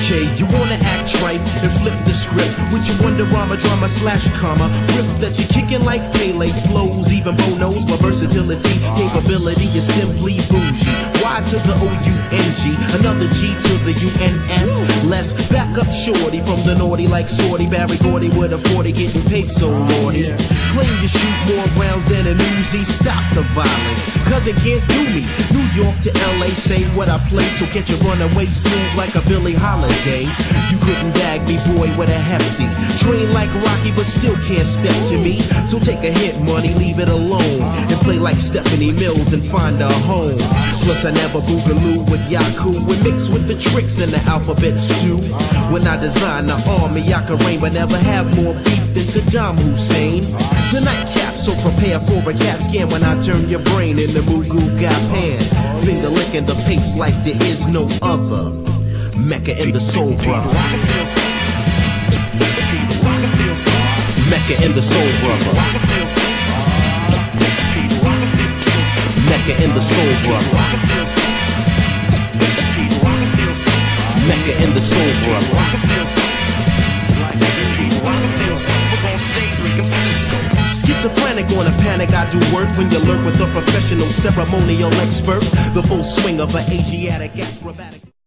Okay, you wanna act trife and flip the script with your Wonderama drama slash comma riff that you're kicking like Pele flows. Even Bo knows my versatility, capability is simply bougie. Y to the O-U-N-G, another G to the U-N-S. Let's back up shorty from the naughty like Sorty. Barry Gordy with a 40 getting paid so naughty. Claim you shoot more rounds than an Uzi. Stop the violence, cause it can't do me. New York to LA, say what I play, so get your runaway smooth like a Billie Holiday. You couldn't bag me, boy, with a hefty. Train like Rocky, but still can't step to me. So take a hit, money, leave it alone, and play like Stephanie Mills and find a home. Plus I never boogaloo with Yaku, and mix with the tricks in the alphabet stew. When I design the army, I can reign, but never have more beef than Saddam Hussein. The nightcap, so prepare for a cat scan when I turn your brain into Mugu Gapan. Finger licking the papes like there is no other. Mecca in the soul brother. Mecca in the soul brother. Mecca in the soul brother. Mecca in the soul brother. Schizophrenic on a panic, I do work when you lurk with a professional ceremonial expert. The full swing of an Asiatic acrobatic.